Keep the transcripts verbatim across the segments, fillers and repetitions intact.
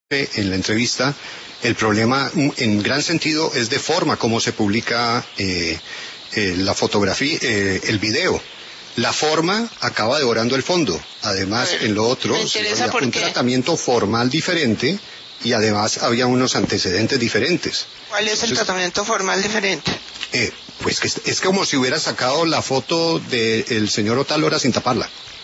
En la entrevista, el problema en gran sentido es de forma como se publica eh, eh, la fotografía, eh, el video. La forma acaba devorando el fondo. Además, en lo otro, había un tratamiento formal diferente y además había unos antecedentes diferentes. ¿Cuál es el Entonces, tratamiento formal diferente? Eh, pues que es, es como si hubiera sacado la foto del señor Otálora sin taparla.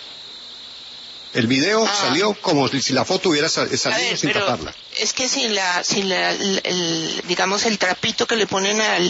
El video ah. salió como si la foto hubiera salido ver, sin pero taparla. Es que sin la, sin la, el, el, digamos el trapito que le ponen al,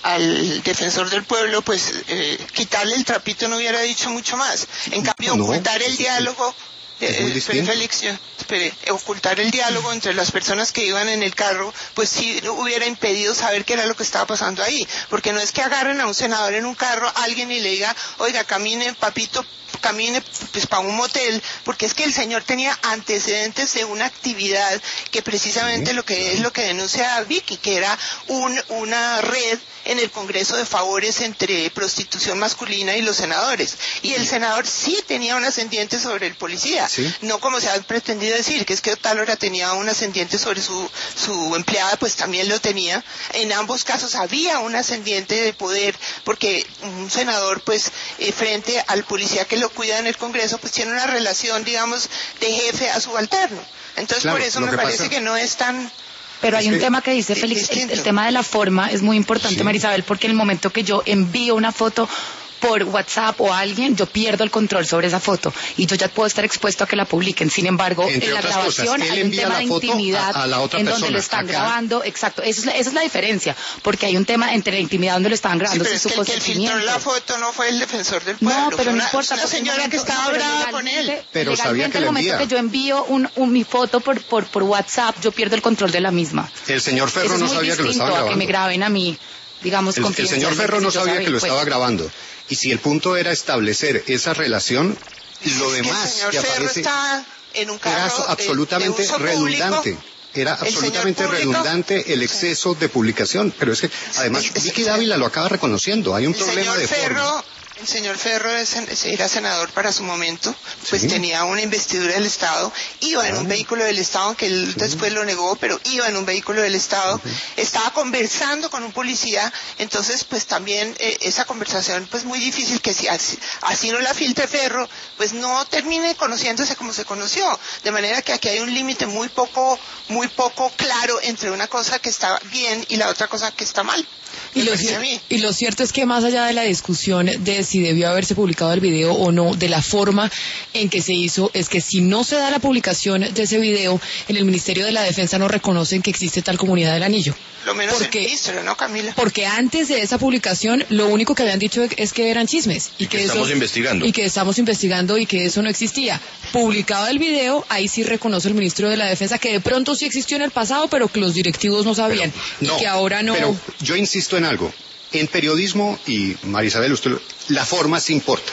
al defensor del pueblo, pues eh, quitarle el trapito no hubiera dicho mucho más. En cambio, no, ocultar el diálogo. Eh, espere, Félix, espere, ocultar el diálogo entre las personas que iban en el carro, pues sí hubiera impedido saber qué era lo que estaba pasando ahí, porque no es que agarren a un senador en un carro, alguien y le diga, oiga, camine, papito, camine pues para un motel, porque es que el señor tenía antecedentes de una actividad que precisamente sí, lo que claro. es lo que denuncia Vicky, que era un, una red en el Congreso de favores entre prostitución masculina y los senadores, y el senador sí tenía un ascendiente sobre el policía, ¿sí? No como se ha pretendido decir, que es que Otálora tenía un ascendiente sobre su, su empleada, pues también lo tenía. En ambos casos había un ascendiente de poder, porque un senador pues eh, frente al policía que lo cuida en el Congreso, pues tiene una relación, digamos, de jefe a subalterno. Entonces claro, por eso me que parece pasa... que no es tan... Pero hay un tema que dice Félix, el, el tema de la forma es muy importante, sí. Marisabel, porque en el momento que yo envío una foto por WhatsApp o a alguien, yo pierdo el control sobre esa foto y yo ya puedo estar expuesto a que la publiquen. Sin embargo, Entre en la grabación cosas, hay un tema de intimidad a, a la otra en persona, donde lo están acá. grabando, exacto, esa es, la, esa es la diferencia, porque hay un tema entre la intimidad donde lo estaban grabando, sí, pero sin es su que el que filtró la foto no fue el defensor del pueblo, no, pero no una, importa, una señora momento, que estaba no, brava con él. Pero legalmente, sabía que en el momento envía. que yo envío un, un, mi foto por, por, por WhatsApp, yo pierdo el control de la misma. El señor Ferro eso no es muy sabía que lo estaba grabando. A que me graben a mí. Digamos, el, el señor Ferro no sabía que lo estaba grabando. Y si el punto era establecer esa relación, lo es demás que, el señor que Ferro aparece está en un carro era absolutamente de, de redundante. Público. Era absolutamente redundante el exceso de publicación. Pero es que, además, es, es, Vicky es, Dávila lo acaba reconociendo. Hay un problema de Ferro, forma. El señor Ferro es, era senador para su momento, pues sí. tenía una investidura del Estado, iba ah. en un vehículo del Estado, aunque él sí. después lo negó, pero iba en un vehículo del Estado, uh-huh. estaba conversando con un policía, entonces pues también eh, esa conversación pues muy difícil, que si así, así no la filtre Ferro, pues no termine conociéndose como se conoció, de manera que aquí hay un límite muy poco, muy poco claro entre una cosa que está bien y la otra cosa que está mal. Y lo, y lo cierto es que más allá de la discusión de si debió haberse publicado el video o no, de la forma en que se hizo, es que si no se da la publicación de ese video, en el Ministerio de la Defensa no reconocen que existe tal comunidad del anillo. Lo menos porque, el ministro, ¿no, Camila? Porque antes de esa publicación, lo único que habían dicho es que eran chismes. Y, y que, que estamos eso, investigando. Y que estamos investigando y que eso no existía. Publicado el video, ahí sí reconoce el ministro de la Defensa que de pronto sí existió en el pasado, pero que los directivos no sabían. Pero, no, y que ahora no... Pero yo insisto en algo. En periodismo, y Marisabel, usted lo, la forma sí importa.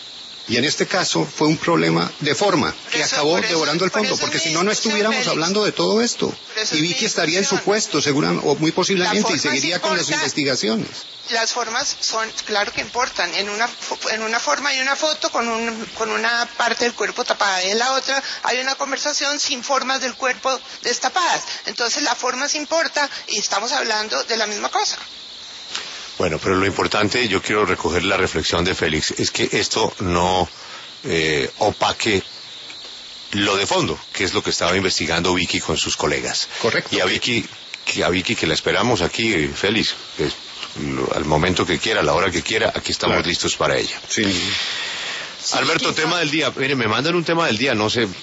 Y en este caso fue un problema de forma que eso, acabó eso, devorando el fondo, porque si no, no estuviéramos Félix. hablando de todo esto. Y Vicky estaría en su puesto, seguramente, o muy posiblemente, y seguiría con las investigaciones. Las formas son, claro que importan. En una, en una forma hay una foto con, un, con una parte del cuerpo tapada, y en la otra hay una conversación sin formas del cuerpo destapadas. Entonces la forma sí importa y estamos hablando de la misma cosa. Bueno, pero lo importante, yo quiero recoger la reflexión de Félix, es que esto no eh, opaque lo de fondo, que es lo que estaba investigando Vicky con sus colegas. Correcto. Y a Vicky, que a Vicky que la esperamos aquí, Félix, pues, al momento que quiera, a la hora que quiera, aquí estamos claro. listos para ella. Sí. Alberto, sí, tema del día. Mire, me mandan un tema del día, no sé,